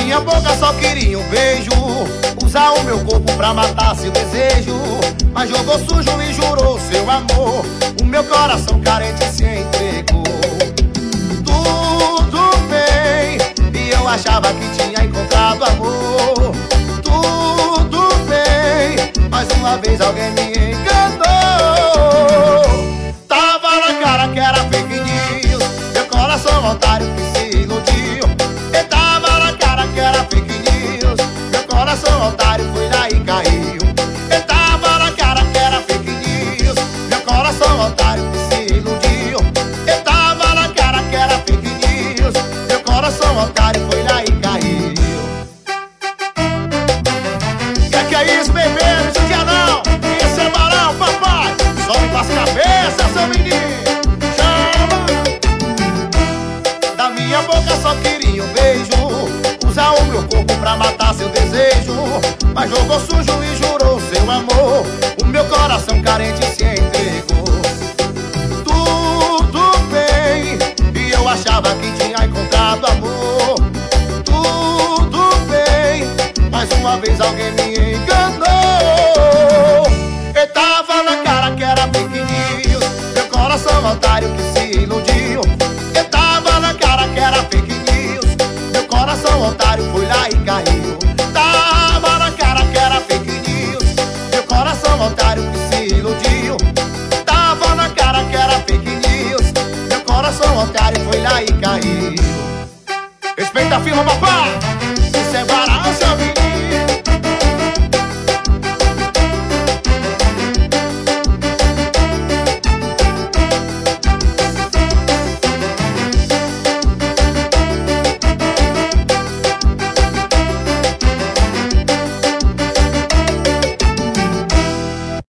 minha boca só queria um beijo, usar o meu corpo pra matar seu desejo. Mas jogou sujo e jurou seu amor, o meu coração carente se entregou. Tudo bem, e eu achava que tinha encontrado amor. Tudo bem, mais uma vez alguém me enganou. Tava na cara que era fake news, meu coração otário que se iludiu. E tava na cara que era fake news, meu coração otário foi lá e caiu. E tava na cara que era fake news, meu coração otário que se iludiu. E tava na cara que era fake news, meu coração otário foi lá e caiu. Que é isso, bebê? Não judia não, esse é barão, papai. Sobe pras cabeças, seu menino. Chama. Da minha boca só queria um beijo, usar o meu corpo pra matar seu desejo. Mas jogou sujo e jurou seu amor, o meu coração carente se entregou. Tudo bem, e eu achava que tinha encontrado amor. Tudo bem, mais uma vez alguém me enganou.